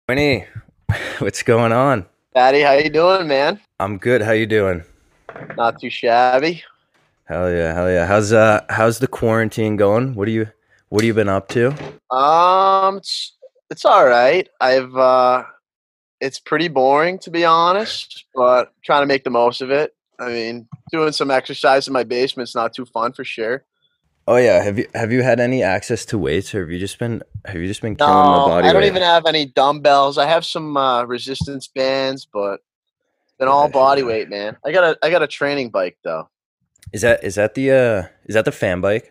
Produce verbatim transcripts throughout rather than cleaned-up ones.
Winnie, what's going on? Patty, how you doing, man? I'm good. How you doing? Not too shabby. Hell yeah, hell yeah. How's uh how's the quarantine going? What do you what have you been up to? Um, it's, it's all right. I've uh, it's pretty boring to be honest, but trying to make the most of it. I mean, doing some exercise in my basement's not too fun for sure. Oh yeah, have you have you had any access to weights or have you just been have you just been killing the No, body I don't weight? even have any dumbbells. I have some uh, resistance bands, but it's been all Gotcha, body yeah. weight, man. I got a I got a training bike though. Is that is that the uh is that the fan bike?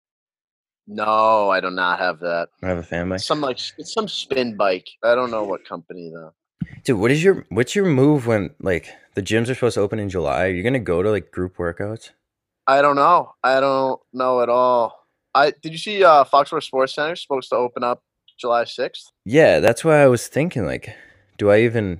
No, I do not have that. I have a fan bike. It's some like it's some spin bike. I don't know what company though. Dude, what is your what's your move when like the gyms are supposed to open in July? Are you gonna go to like group workouts? I don't know. I don't know at all. I did you see uh Foxborough Sports Center is supposed to open up July sixth? Yeah, that's why I was thinking like, do I even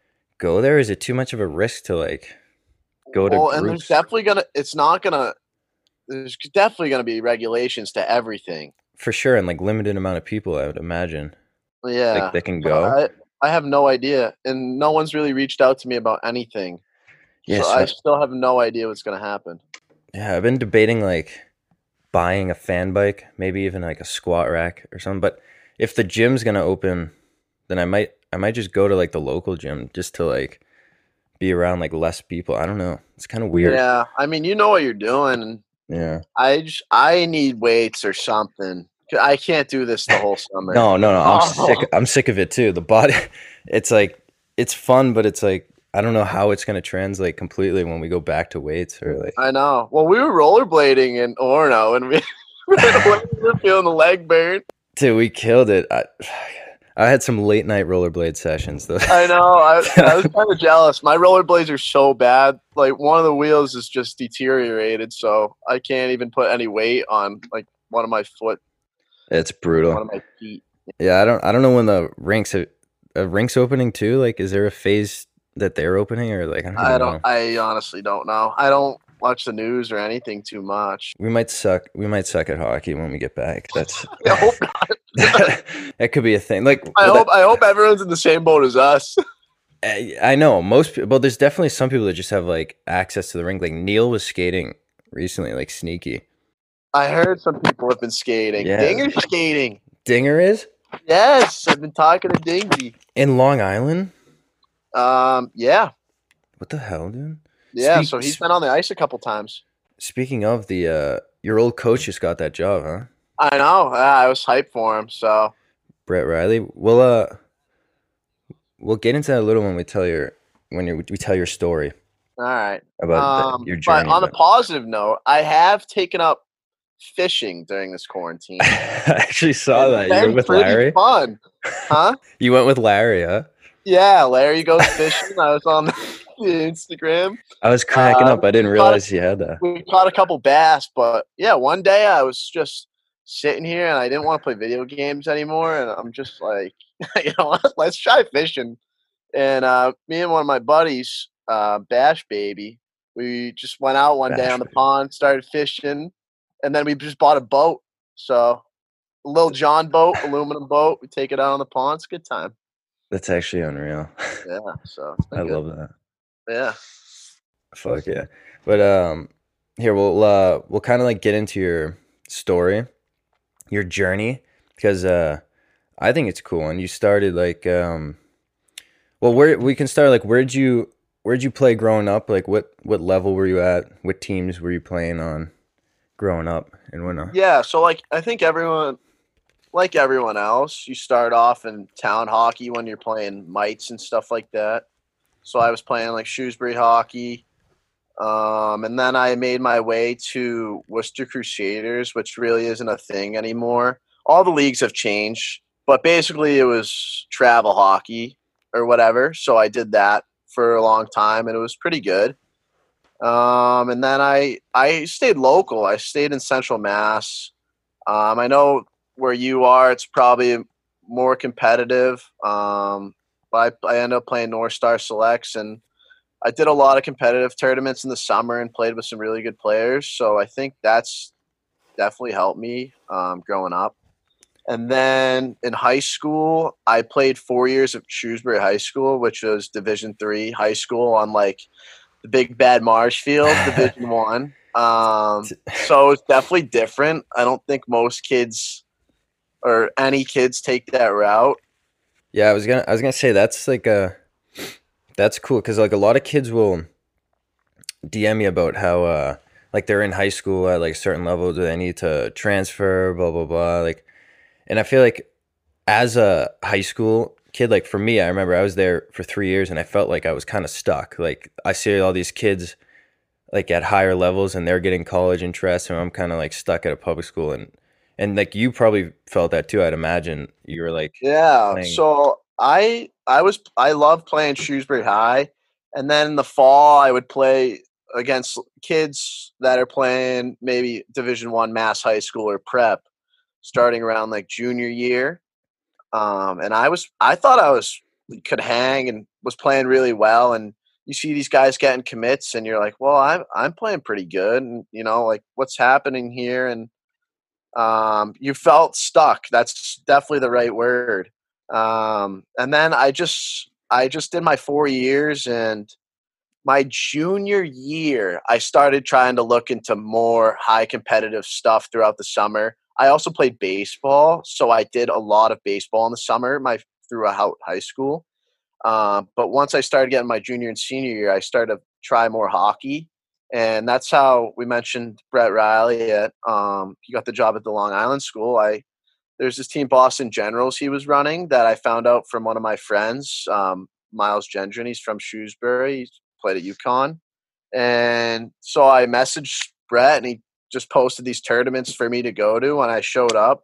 go there? Is it too much of a risk to like go to Well, and there's groups? definitely gonna it's not gonna there's definitely gonna be regulations to everything. For sure, and like limited amount of people, I would imagine. Like Yeah. they can So go. I I have no idea. And no one's really reached out to me about anything. Yeah, So I so still have no idea what's gonna happen. yeah, I've been debating like buying a fan bike, maybe even like a squat rack or something. But if the gym's gonna open, then I might I might just go to like the local gym just to like be around like less people. I don't know. It's kind of weird. Yeah. I mean, you know what you're doing. And Yeah. I just I need weights or something. I can't do this the whole summer. No, no, no. I'm sick. Oh. I'm sick of it too. The body, it's like it's fun, but it's like I don't know how it's gonna translate completely when we go back to weights or like. I know. Well, we were rollerblading in Orono, and we we were feeling the leg burn. Dude, we killed it. I, I had some late night rollerblade sessions though. I know. I, I was kind of jealous. My rollerblades are so bad. Like one of the wheels is just deteriorated, so I can't even put any weight on like one of my foot, It's one brutal. of my feet. Yeah, I don't. I don't know when the rinks are, a rinks opening too. Like, is there a phase that they're opening or like I don't I even don't. know. I honestly don't know. I don't watch the news or anything too much. We might suck. We might suck at hockey when we get back. That's I hope not. that could be a thing. Like, I well, that, hope. I hope everyone's in the same boat as us. I, I know most people. Well, there's definitely some people that just have like access to the rink. Like Neil was skating recently, like sneaky. I heard some people have been skating. Yeah, Dinger skating. Dinger is Yes, I've been talking to Dingy. in Long Island. Um, yeah, What the hell, dude? yeah. Speak. So he's been on the ice a couple times. Speaking of the, uh, your old coach just got that job, huh? I know. Yeah, I was hyped for him. So Brett Riley. We'll uh, we'll get into that a little when we tell your when you we tell your story all right. about the, Um, your but journey. on a But positive note, I have taken up fishing during this quarantine. I actually saw It's that you were been with pretty Larry. fun, huh? You went with Larry, huh? Yeah, Larry goes fishing. I was on the Instagram. I was cracking Uh, up. I didn't we caught a, realize you had that. we caught a couple bass, but yeah, one day I was just sitting here and I didn't want to play video games anymore, and I'm just like, you know, what, let's try fishing. And uh, me and one of my buddies, uh, Bash Baby, we just went out one day Bash on the baby. pond, started fishing, and then we just bought a boat. So a little John boat, aluminum boat. We take it out on the pond. It's a good time. That's actually unreal. Yeah, so it's I been good. love that. Yeah. Fuck yeah. But um, here we'll uh we'll kind of like get into your story, your journey, because uh, I think it's cool. And you started like um, well, where we can start like where'd you where'd you play growing up? Like what what level were you at? What teams were you playing on growing up and whatnot? Yeah, so like I think everyone like everyone else, you start off in town hockey when you're playing mites and stuff like that. So I was playing like Shrewsbury hockey. Um, and then I made my way to Worcester Crusaders, which really isn't a thing anymore. All the leagues have changed, but basically it was travel hockey or whatever. So I did that for a long time, and it was pretty good. Um, and then I I stayed local. I stayed in Central Mass. Um, I know where you are, it's probably more competitive. Um, but I, I ended up playing North Star Selects, and I did a lot of competitive tournaments in the summer and played with some really good players. So I think that's definitely helped me um, growing up. And then in high school, I played four years at Shrewsbury High School, which was Division three high school on like the big bad Marshfield, Division one. Um, so it's definitely different. I don't think most kids or any kids take that route. Yeah, I was gonna I was gonna say that's like a that's cool because like a lot of kids will D M me about how uh like they're in high school at like certain levels where they need to transfer, blah blah blah. Like, and I feel like as a high school kid, like for me, I remember I was there for three years and I felt like I was kind of stuck. Like I see all these kids like at higher levels and they're getting college interest and I'm kind of like stuck at a public school and and like you probably felt that too. I'd imagine you were like Yeah. playing. So I I was I love playing Shrewsbury High, and then in the fall I would play against kids that are playing maybe Division One Mass High School or prep, starting around like junior year. Um, and I was I thought I was could hang and was playing really well. And you see these guys getting commits, and you're like, well, I'm I'm playing pretty good, and you know, like what's happening here? And um, you felt stuck. That's definitely the right word. Um, and then I just I just did my four years, and my junior year, I started trying to look into more high competitive stuff throughout the summer. I also played baseball, so I did a lot of baseball in the summer, my throughout high school. Um, but once I started getting my junior and senior year, I started to try more hockey, and that's how we mentioned Brett Riley. At um, he got the job at the Long Island School. I There's this team, Boston Generals, he was running that I found out from one of my friends, um, Miles Gendron. He's from Shrewsbury. He's played at UConn. And so I messaged Brett, and he just posted these tournaments for me to go to, and I showed up.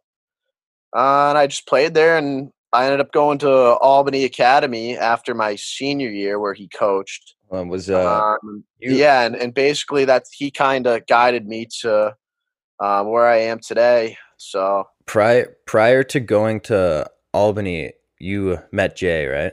Uh, and I just played there, and I ended up going to Albany Academy after my senior year where he coached. Um, was uh Um, you yeah, and, and basically that's he kind of guided me to um, where I am today. So prior prior to going to Albany, you met Jay, right?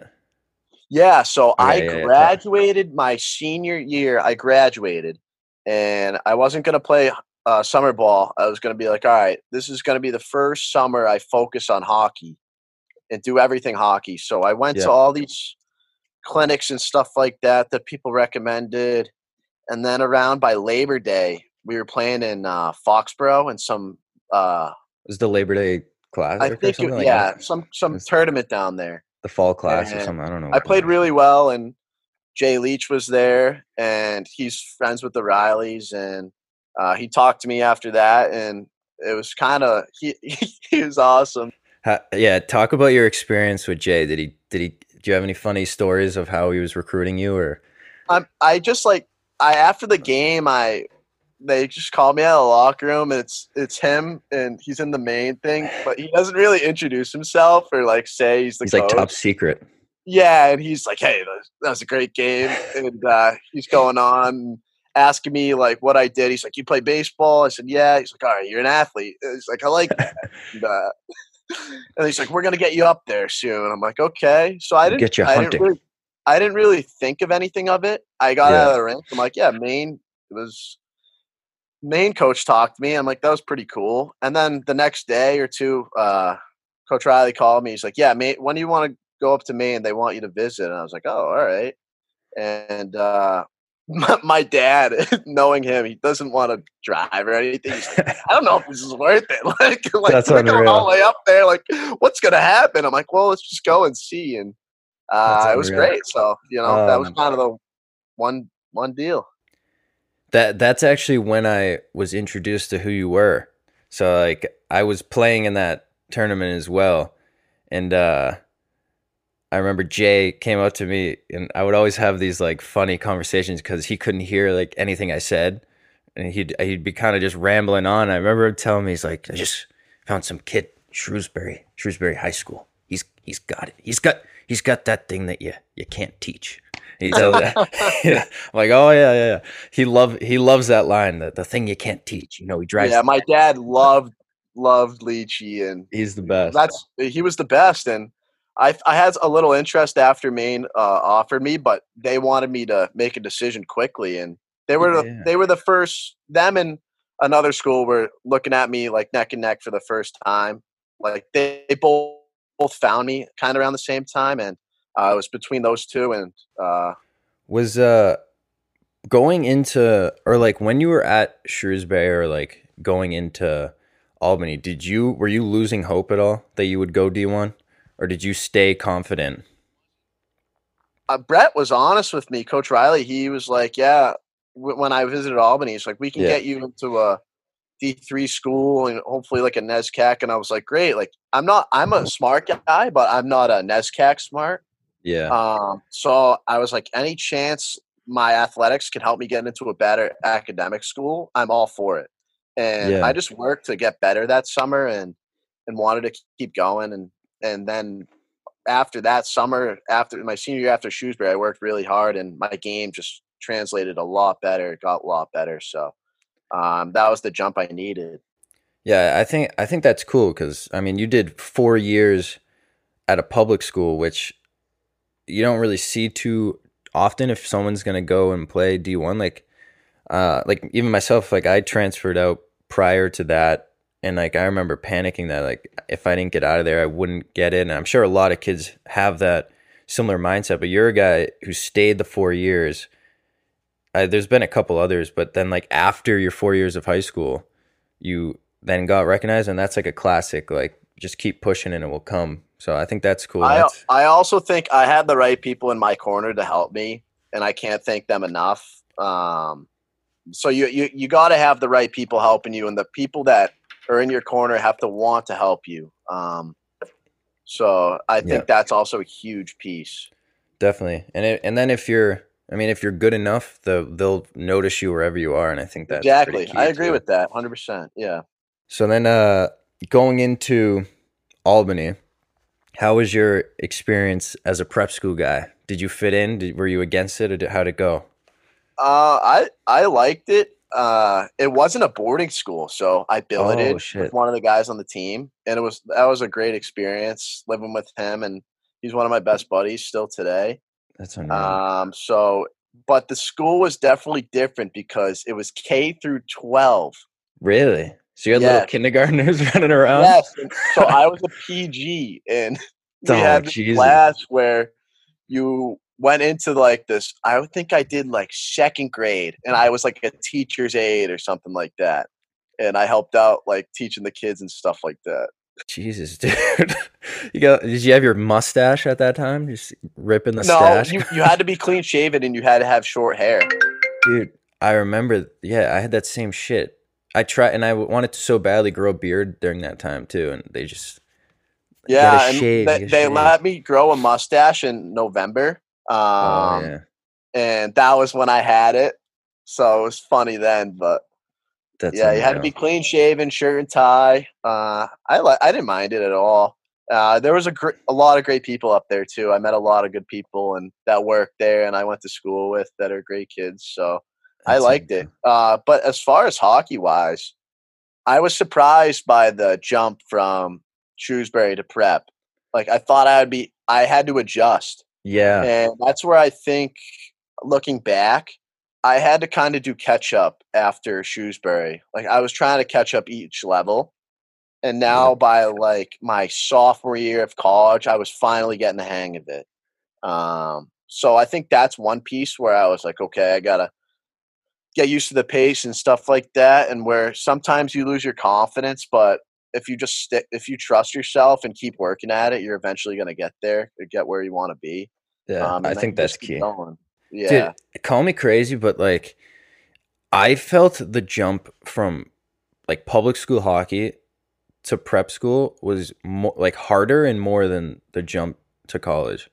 yeah, so I Okay, yeah, yeah. Ta- graduated my senior year. I graduated, and I wasn't going to play uh, summer ball. I was going to be like, all right, this is going to be the first summer I focus on hockey and do everything hockey. So I went yeah. to all these clinics and stuff like that that people recommended. And then around by Labor Day, we were playing in uh, Foxborough and some, uh, Was the Labor Day I Classic or think, it, something like that? yeah, some some Was tournament down there. the Fall Class or And something? I don't know I what played the really well, and Jay Leach was there, and he's friends with the Rileys, and uh, he talked to me after that, and it was kind of he he was awesome. Ha, yeah, talk about your experience with Jay. Did he did he do you have any funny stories of how he was recruiting you or I'm I just like I after the game I they just called me out of the locker room, and it's it's him, and he's in the main thing, but he doesn't really introduce himself or like say he's the he's like top coach. secret? Yeah, and he's like, "Hey, that was, that was a great game," and uh, he's going on asking me like what I did. He's like, "You play baseball?" I said, "Yeah." He's like, "All right, you're an athlete." And he's like, "I like that," and, uh, and he's like, "We're gonna get you up there soon." I'm like, "Okay." So I We'll didn't, get you I didn't hunting. really, I didn't really think of anything of it. I got out Yeah. of the rink. I'm like, "Yeah, Maine." It was Maine coach talked to me. I'm like, "That was pretty cool." And then the next day or two, uh, Coach Riley called me. He's like, "Yeah, Maine, when do you want to go up to Maine? They want you to visit." And I was like, "Oh, all right." And uh, my, my dad, knowing him, he doesn't want to drive or anything. He's like, "I don't know if this is worth it. Like, like That's we're going all unreal. the way up there. Like, what's gonna happen?" I'm like, "Well, let's just go and see." And That's uh, it was unreal. great. So you know, that was Um kind of the one one deal. that that's actually when I was introduced to who you were. So like I was playing in that tournament as well. And uh I remember Jay came up to me and I would always have these like funny conversations because he couldn't hear like anything I said. And he'd he'd be kind of just rambling on. I remember him telling me he's like, I just found some kid, Shrewsbury, Shrewsbury High School. He's he's got it. He's got he's got that thing that you you can't teach. He tells that. Yeah. I'm like, oh yeah, yeah, yeah. He love he loves that line, the the thing you can't teach. You know, he drives. Yeah, my dad loved loved lychee, and He's the best. that's he was the best. And I I had a little interest after Maine uh, offered me, but they wanted me to make a decision quickly, and they were Yeah, the, yeah. they were the first. Them and another school were looking at me like neck and neck for the first time, like they, they both both found me kind of around the same time, and uh, it was between those two. And uh, Was uh going into, or like when you were at Shrewsbury or like going into Albany, did you were you losing hope at all that you would go D one, or did you stay confident? uh, Brett was honest with me. Coach Riley, he was like, "Yeah." W- when I visited Albany, he's like, "We can Yeah. get you into a D three school and hopefully like a NESCAC." And I was like, "Great!" Like, I'm not, I'm a smart guy, but I'm not a NESCAC smart. Yeah. Um, so I was like, any chance my athletics can help me get into a better academic school, I'm all for it. And I Yeah. just worked to get better that summer and and wanted to keep going. And and then after that summer, after my senior year after Shrewsbury, I worked really hard and my game just translated a lot better, got a lot better. So um, that was the jump I needed. Yeah, I think I think that's cool because I mean you did four years at a public school, which you don't really see too often if someone's gonna go and play D one. Like, uh, like even myself, like I transferred out prior to that, and like I remember panicking that like if I didn't get out of there, I wouldn't get it. And I'm sure a lot of kids have that similar mindset. But you're a guy who stayed the four years. I, there's been a couple others, but then like after your four years of high school, you then got recognized, and that's like a classic. Like just keep pushing, and it will come. So I think that's cool. I That's I also think I had the right people in my corner to help me, and I can't thank them enough. Um, so you you you got to have the right people helping you, and the people that are in your corner have to want to help you. Um, so I yeah. think that's also a huge piece. Definitely. And it, and then if you're, I mean, if you're good enough, the they'll notice you wherever you are, and I think that's pretty Exactly, I key agree too. with that, hundred percent. Yeah. So then, uh, going into Albany, how was your experience as a prep school guy? Did you fit in? Did, were you against it, or did, how'd it go? Uh, I I liked it. Uh, it wasn't a boarding school, so I Oh billeted with shit, one of the guys on the team, and it was that was a great experience living with him, and he's one of my best buddies still today. that's unreal. Um, so, but the school was definitely different because it was K through twelve. Really? So you had little Yes, kindergartners running around? yes. And so I was a P G, and we Oh had this Jesus, class where you went into like this. I would think I did like second grade, and I was like a teacher's aide or something like that, and I helped out like teaching the kids and stuff like that. Jesus, dude. You got? Did you have your mustache at that time? Just ripping the No, stash? you you had to be clean shaven and you had to have short hair. Dude, I remember, yeah, I had that same shit. I tried, and I w- wanted to so badly grow a beard during that time too, and they just get a Yeah, and shave, they, get a they shave. let me grow a mustache in November. Oh Um, yeah, and that was when I had it. So it was funny then, but that's yeah, you had to be unreal. clean shaven, shirt and tie. Uh, I li- I didn't mind it at all. Uh, there was a gr- a lot of great people up there too. I met a lot of good people and that worked there, and I went to school with that are great kids. So I That's liked it. unreal. Uh, but as far as hockey wise, I was surprised by the jump from Shrewsbury to prep. Like I thought I would be, I had to adjust, Yeah, and that's where I think, looking back, I had to kind of do catch up after Shrewsbury. Like I was trying to catch up each level, and now yep. by like my sophomore year of college, I was finally getting the hang of it. Um, so I think that's one piece where I was like, okay, I gotta get used to the pace and stuff like that, and where sometimes you lose your confidence, but if you just stick, if you trust yourself and keep working at it, you're eventually going to get there, or get where you want to be. Yeah, Um, I and then think you that's just keep key, going. dude. Yeah. Call me crazy, but like I felt the jump from like public school hockey to prep school was more like harder and more than the jump to college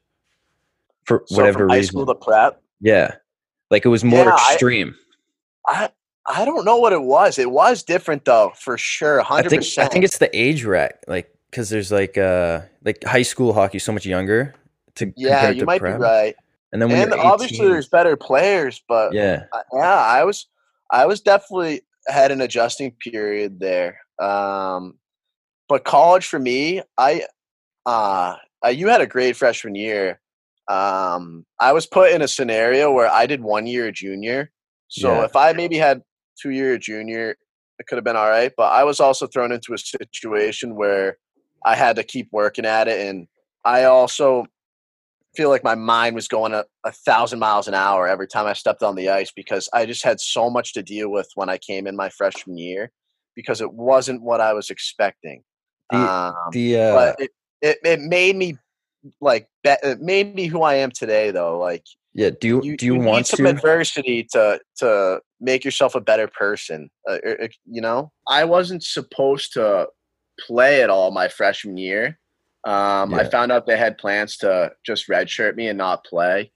for So from whatever high school reason. to prep, Yeah, like it was more yeah, I, extreme. I, I don't know what it was. It was different though, for sure, I think I hundred percent. think it's the age rack, like because there's like uh like high school hockey so much younger to Yeah, compare you to might be prep, right. and then when you're And obviously, eighteen, there's better players, but yeah, uh, yeah, I was, I was definitely had an adjusting period there. Um, but college for me, I uh, uh you had a great freshman year. Um, I was put in a scenario where I did one year junior. So yeah, if I maybe had two year junior, it could have been all right. But I was also thrown into a situation where I had to keep working at it, and I also feel like my mind was going a, a thousand miles an hour every time I stepped on the ice because I just had so much to deal with when I came in my freshman year because it wasn't what I was expecting. The Um, the uh but it, it, it made me like be, it made me who I am today though. Like yeah, do you you, do you you need want some to? adversity to to make yourself a better person. Uh, er, er, you know, I wasn't supposed to play at all my freshman year. Um, I Yeah. found out they had plans to just redshirt me and not play.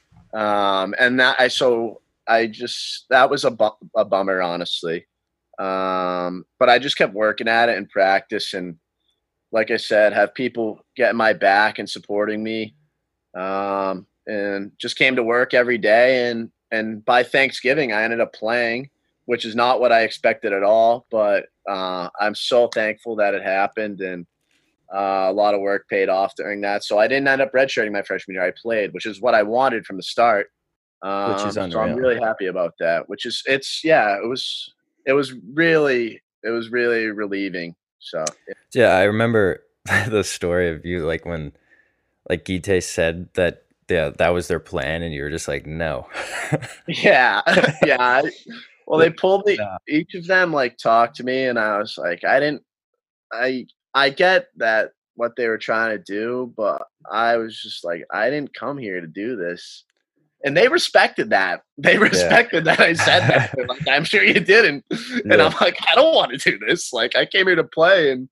Um, and that I so I just that was a, bu- a bummer, honestly. Um, but I just kept working at it in practice, and like I said, have people getting my back and supporting me. Um, and just came to work every day, and and by Thanksgiving I ended up playing, which is not what I expected at all. But uh, I'm so thankful that it happened, and uh, a lot of work paid off during that. So I didn't end up redshirting my freshman year. I played, which is what I wanted from the start. Which is Um, so I'm unreal. really happy about that. Which is it's yeah, it was it was really it was really relieving. So Yeah, I remember the story of you like when like Gite said that yeah, that was their plan and you were just like, no. yeah, yeah. I- Well, they pulled me. Yeah. Each of them like talked to me, and I was like, I didn't. I I get that what they were trying to do, but I was just like, I didn't come here to do this. And they respected that. They Yeah. respected that I said that. They're like, I'm sure you didn't. And Yeah. I'm like, I don't want to do this. Like, I came here to play, and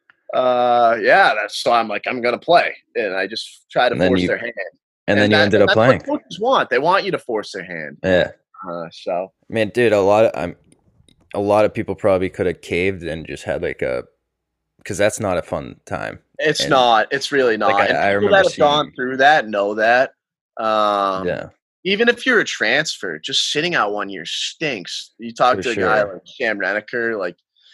uh, yeah, that's so I'm like, I'm gonna play, and I just try to And then force you their hand. and then And you that ended and up that's playing. what coaches want. They want you to force their hand. Yeah. Uh, so Man, dude, a lot of I'm a lot of people probably could have caved and just had like a because that's not a fun time. it's And not. It's really not. like I, And I people remember that have gone seeing through that know that. Um, yeah, even if you're a transfer, just sitting out one year stinks. You talk for to a guy sure. like Cam Reniker, like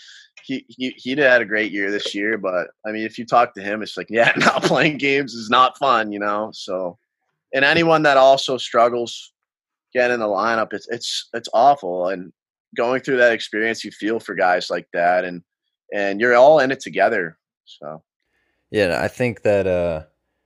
he he he had a great year this year, but I mean, if you talk to him, it's like, yeah, not playing games is not fun, you know. So, and anyone that also struggles getting in the lineup, it's it's it's awful. And going through that experience, you feel for guys like that, and and you're all in it together. So. Yeah, I think that uh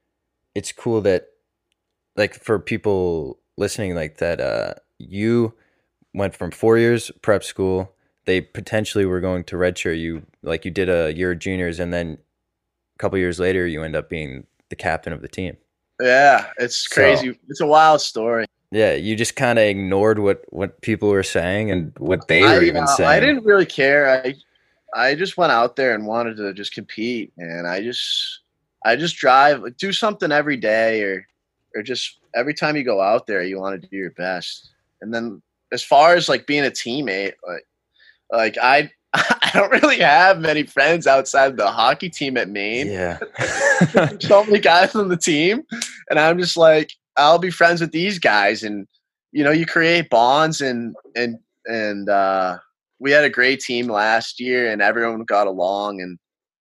it's cool that like for people listening like that uh you went from four years prep school, they potentially were going to redshirt you like you did a year of juniors and then a couple years later you end up being the captain of the team. Yeah, it's So crazy. It's a wild story. yeah, you just kind of ignored what what people were saying and what they I were even uh, I saying. didn't really care. I I just went out there and wanted to just compete, and I just I just drive like, do something every day, or or just every time you go out there, you want to do your best. And then as far as like being a teammate, like like I I don't really have many friends outside the hockey team at Maine. Yeah. There's so many guys on the team, and I'm just like, I'll be friends with these guys, and you know, you create bonds, and and and uh, we had a great team last year, and everyone got along, and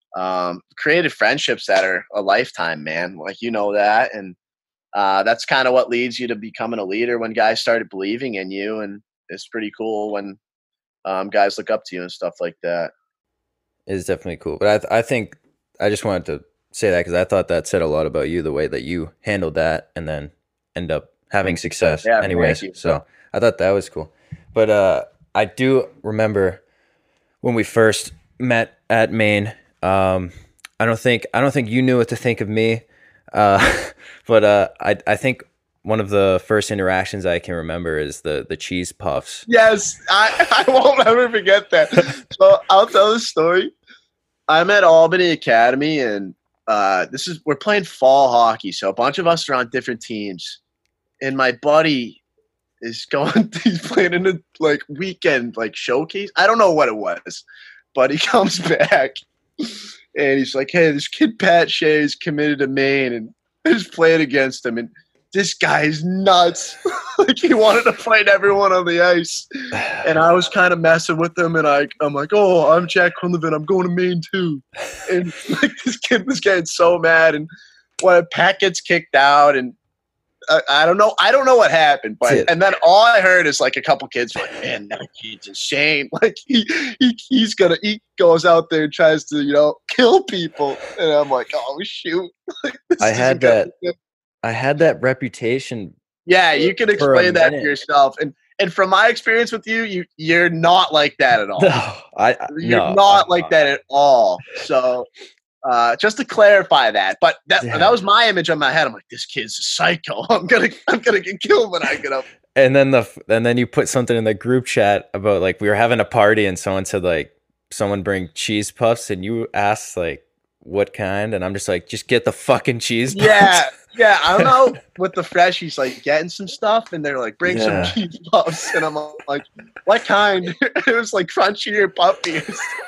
um, created friendships that are a lifetime, man. Like you know that, and uh, that's kind of what leads you to becoming a leader when guys started believing in you, and it's pretty cool when um, guys look up to you and stuff like that. It's definitely cool. But I th- I think I just wanted to say that because I thought that said a lot about you, the way that you handled that, and then end up having success. Yeah, Anyways, thank you. so I thought that was cool. But uh, I do remember when we first met at Maine. Um, I don't think I don't think you knew what to think of me, uh, but uh, I I think one of the first interactions I can remember is the the cheese puffs. Yes, I, I won't ever forget that. So I'll tell the story. I'm at Albany Academy, and uh, this is we're playing fall hockey. So a bunch of us are on different teams, and my buddy is going. He's playing in a like weekend like showcase. I don't know what it was, but he comes back, and he's like, "Hey, this kid Pat Shea is committed to Maine, and I just playing against him, and this guy is nuts." Like he wanted to fight everyone on the ice, and I was kind of messing with him, and I, I'm like, "Oh, I'm Jack Quinlivan. I'm going to Maine too." And like this kid was getting so mad, and when Pat gets kicked out, and I, I don't know. I don't know what happened, but Dude. and then all I heard is like a couple kids were like, "Man, that kid's insane! Like he, he he's gonna he goes out there and tries to you know kill people." And I'm like, "Oh shoot!" Like, this I isn't had gonna that. be good. I had that reputation. Yeah, you can For a explain that to minute. yourself, and and from my experience with you, you you're not like that at all. No, I I- You're no, not I'm like not. that at all. So. Uh, just to clarify that, but that Yeah. that was my image in my head. I'm like, this kid's a psycho. I'm gonna I'm gonna get killed when I get up. And then the f- and then you put something in the group chat about like we were having a party and someone said like someone bring cheese puffs and you asked like what kind and I'm just like just get the fucking cheese puffs. Yeah, yeah. I don't know with the freshies like getting some stuff and they're like bring Yeah. some cheese puffs and I'm like, what kind? It was like crunchy or puffy.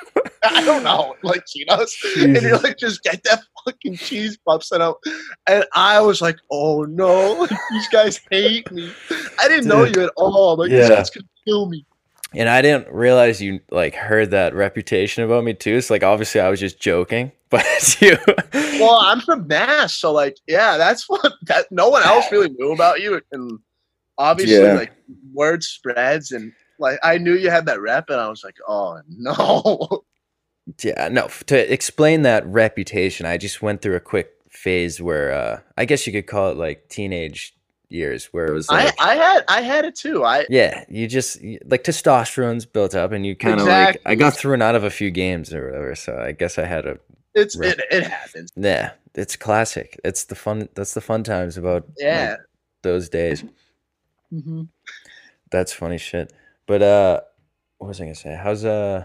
I don't know, like Cheetos, and you're like, just get that fucking cheese puffs, and I, and I was like, oh no, like, these guys hate me. I didn't know Dude. you at all. I'm like, Yeah. this guy's gonna kill me. And I didn't realize you like heard that reputation about me too. So like obviously I was just joking, but you. Well, I'm from Mass, so like, yeah, that's what that no one else really knew about you, and obviously, Yeah. like, word spreads, and like, I knew you had that rep, and I was like, oh no. Yeah, no. f- To explain that reputation, I just went through a quick phase where uh, I guess you could call it like teenage years, where it was like, I I had I had it too. I yeah, you just y- like testosterone's built up, and you kind of Exactly. like I got thrown out of a few games or whatever. So I guess I had a it's Right. it, it happens. yeah. It's classic. It's the fun. That's the fun times about like, Yeah. those days. Mm-hmm. That's funny shit. But uh, what was I gonna say? How's uh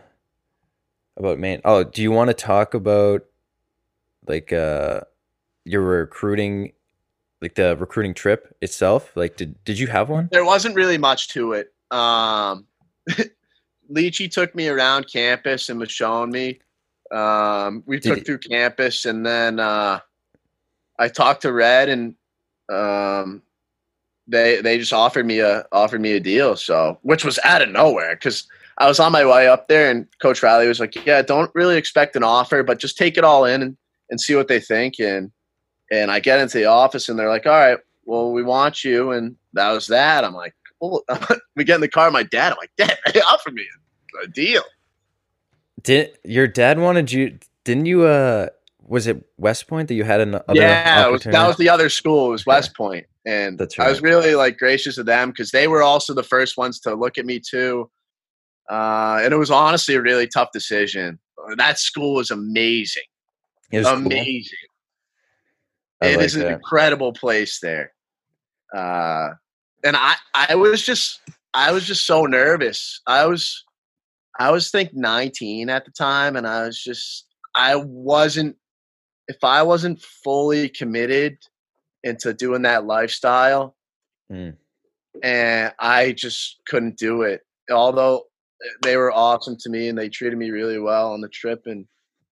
about Maine? Oh, do you want to talk about like uh your recruiting, like the recruiting trip itself? Like, did did you have one? There wasn't really much to it. Um, Leachy took me around campus and was showing me. Um, we Did took he- through campus, and then uh, I talked to Red, and um, they they just offered me a offered me a deal. So, which was out of nowhere because I was on my way up there, and Coach Riley was like, "Yeah, don't really expect an offer, but just take it all in and, and see what they think." And and I get into the office, and they're like, "All right, well, we want you," and that was that. I'm like, "Cool." We get in the car. My dad. I'm like, "Dad, they offered me a, a deal." Did your dad wanted you? Didn't you? Uh, was it West Point that you had an other Yeah, it was, opportunity? that was the other school. It was Okay. West Point, and That's I was right. really like gracious of them because they were also the first ones to look at me too. Uh, and it was honestly a really tough decision. That school was amazing, It was cool. amazing. I It like is an that. incredible place there. Uh, and I, I was just, I was just so nervous. I was, I was think nineteen at the time, and I was just, I wasn't, if I wasn't fully committed into doing that lifestyle, Mm. and I just couldn't do it. Although they were awesome to me and they treated me really well on the trip, and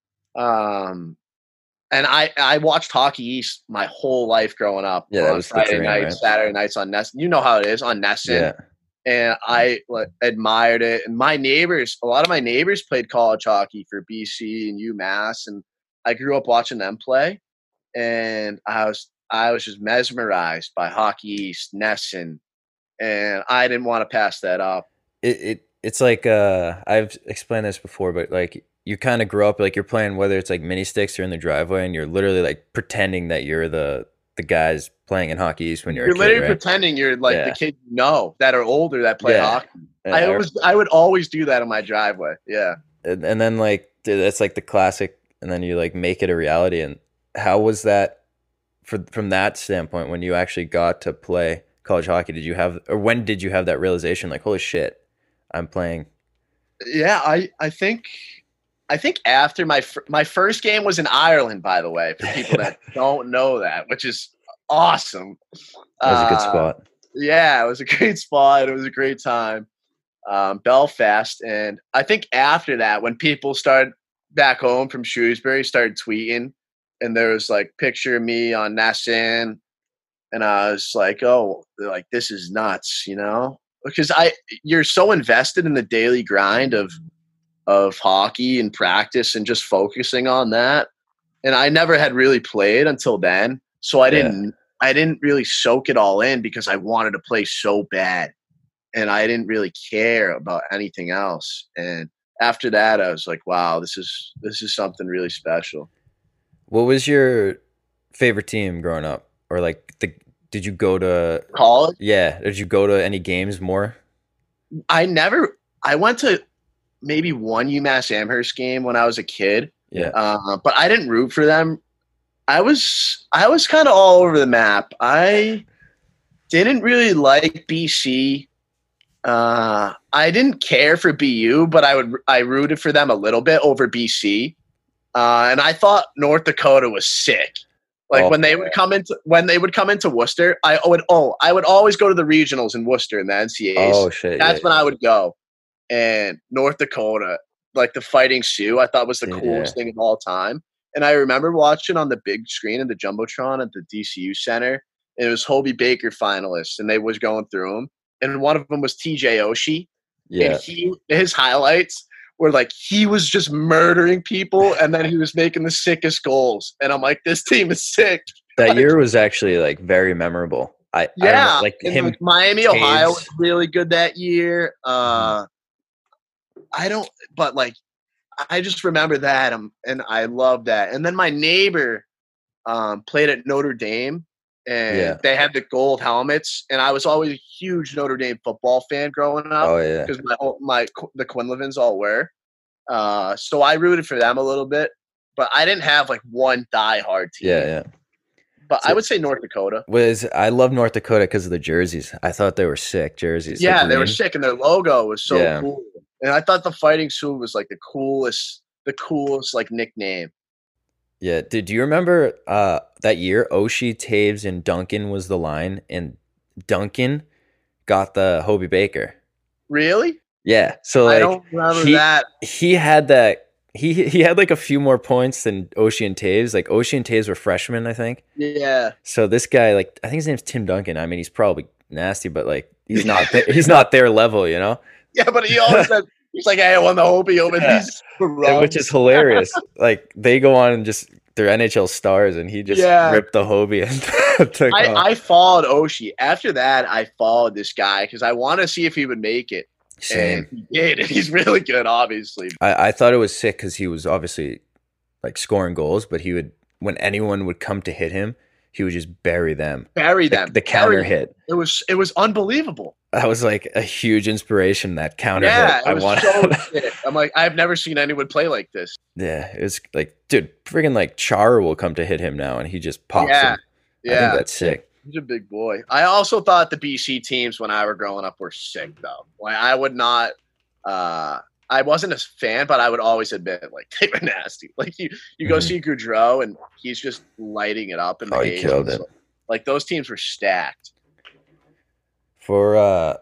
um, and I I watched Hockey East my whole life growing up. Yeah, that on was the Friday dream, nights, right? Saturday nights on Nesson. You know how it is on Nesson. Yeah. And I like, admired it. And my neighbors, a lot of my neighbors played college hockey for B C and UMass, and I grew up watching them play. And I was I was just mesmerized by Hockey East, Nesson, and I didn't want to pass that up. It it it's like uh I've explained this before, but like you kind of grow up like you're playing whether it's like mini sticks or in the driveway, and you're literally like pretending that you're the the guys playing in Hockey East when you're, You're a kid, literally right? pretending you're like Yeah. the kid you know that are older that play Yeah. hockey. And I I- was I would always do that in my driveway. Yeah. and, and then like dude, that's like the classic, and then you like make it a reality. And how was that for from that standpoint when you actually got to play college hockey? Did you have, or when did you have that realization like, holy shit, I'm playing? Yeah, I I think I think after my fir- my first game was in Ireland, by the way, for people that don't know that, which is awesome. That was a good Uh, spot. Yeah, it was a great spot. It was a great time. Um, Belfast, and I think after that, when people started back home from Shrewsbury, started tweeting, and there was like picture of me on Nesson, and I was like, oh, they're like this is nuts, you know, because I you're so invested in the daily grind of of hockey and practice and just focusing on that, and I never had really played until then, so I Yeah. didn't I didn't really soak it all in because I wanted to play so bad, and I didn't really care about anything else. And after that, I was like, wow, this is this is something really special. What was your favorite team growing up? Or like the did you go to College, yeah, did you go to any games more? I never. I went to maybe one UMass Amherst game when I was a kid, Yeah. uh, but I didn't root for them. I was I was kind of all over the map. I didn't really like B C. Uh, I didn't care for B U, but I would I rooted for them a little bit over B C. Uh, and I thought North Dakota was sick. Like Oh, when they would come into when they would come into Worcester, I would oh I would always go to the regionals in Worcester in the N C A As. oh shit. That's yeah, when I would go. And North Dakota, like the Fighting Sioux, I thought was the Yeah. coolest thing of all time. And I remember watching on the big screen in the Jumbotron at the D C U Center. And it was Hobie Baker finalists, and they was going through them. And one of them was T J Oshie. Yeah. And he his highlights were like he was just murdering people, and then he was making the sickest goals. And I'm like, this team is sick. That year was actually like very memorable. I I Yeah, remember, like and, him like, Miami, Taves. Ohio was really good that year. Uh, I don't, but like, I just remember that, um, and I love that. And then my neighbor um, played at Notre Dame, and Yeah. they had the gold helmets. And I was always a huge Notre Dame football fan growing up Oh yeah. because my my the Quinlevins all were. Uh, so I rooted for them a little bit, but I didn't have like one diehard team. Yeah, yeah. But So- I would say North Dakota. Was I love North Dakota because of the jerseys. I thought they were sick jerseys. the Yeah, they were green. sick, and their logo was so Yeah. cool. And I thought the Fighting Sioux was like the coolest, the coolest like nickname. Yeah. Did you remember uh, that year? Oshie, Taves, and Duncan was the line, and Duncan got the Hobie Baker. Really? Yeah. So I like don't remember he, that. he had that. He he had like a few more points than Oshie and Taves. Like Oshie and Taves were freshmen, I think. Yeah. So this guy, like, I think his name's Tim Duncan. I mean, he's probably nasty, but like, he's not th- he's not their level, you know. Yeah, but he always said he's like, "Hey, I won the Hobie over Yeah. these." And which is hilarious. Like they go on and just they're N H L stars, and he just Yeah. ripped the Hobie and took I, off. I followed Oshie. After that, I followed this guy because I want to see if he would make it. Same. And he did, and he's really good, obviously. I, I thought it was sick because he was obviously like scoring goals, but he would when anyone would come to hit him, he would just bury them. Bury The, them. the counter Bury them. hit. It was it was unbelievable. That was like a huge inspiration. That counter Yeah, hit. it I was want. so sick. I'm like, I've never seen anyone play like this. Yeah, it's like, dude, friggin' like Char will come to hit him now, and he just pops Yeah, him. I yeah. think that's sick. He's a big boy. I also thought the B C teams when I were growing up were sick, though. Like I would not. Uh, I wasn't a fan, but I would always admit like they were nasty. Like you, you go Mhm. see Goudreau and he's just lighting it up in the Oh, he A's. killed So, it. like those teams were stacked. For uh,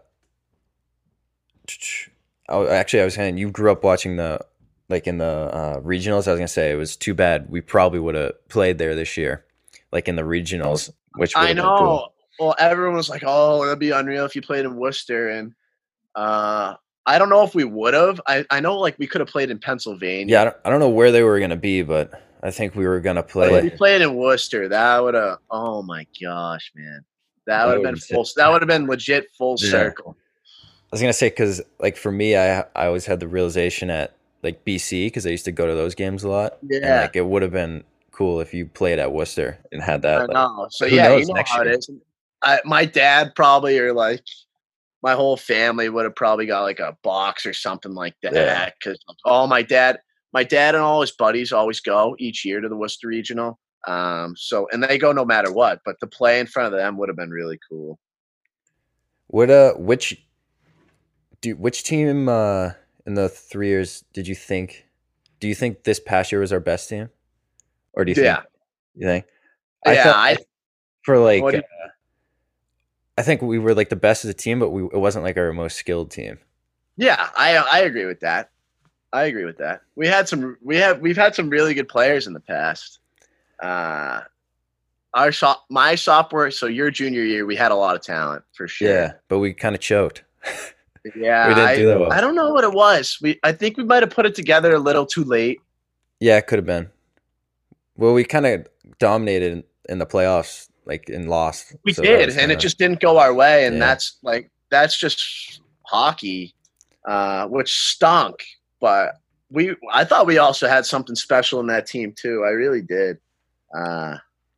I was- actually, I was saying you grew up watching the like in the uh, regionals. I was gonna say it was too bad we probably would have played there this year, like in the regionals, which would I have been know. cool. Well, everyone was like, "Oh, that'd be unreal if you played in Worcester." And uh, I don't know if we would have. I, I know like we could have played in Pennsylvania. Yeah, I don't, I don't know where they were gonna be, but I think we were gonna But if we play. played in Worcester, that would have. Oh my gosh, man, that That would have would've been been full. That would have been legit full Yeah. circle. I was gonna say because like for me, I I always had the realization at like B C because I used to go to those games a lot. And Yeah. like it would have been cool if you played at Worcester and had that. I like- know. So who yeah, knows you know next how year? it is. I, my dad probably, or like my whole family would have probably got like a box or something like Yeah. that. Because oh, my dad, my dad and all his buddies always go each year to the Worcester Regional. Um, so and they go no matter what. But to play in front of them would have been really cool. What uh, which do which team uh in the three years did you think? Do you think this past year was our best team, or do you Yeah, think you think? yeah. thought I for like What do you- uh, I think we were like the best as a team, but we it wasn't like our most skilled team. yeah, I I agree with that. I agree with that. We had some. We have we've had some really good players in the past. Uh, our so, my sophomore, so your junior year, we had a lot of talent for sure. Yeah, but we kind of choked. Yeah, We didn't I, do that well. I don't know what it was. We I think we might have put it together a little too late. Yeah, it could have been. Well, we kind of dominated in, in the playoffs like and lost. We so did, kinda, and it just didn't go our way, and yeah. that's like that's just hockey, uh, which stunk. But we, I thought we also had something special in that team too. I really did. Uh,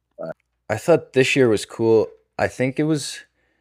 I thought this year was cool. I think it was.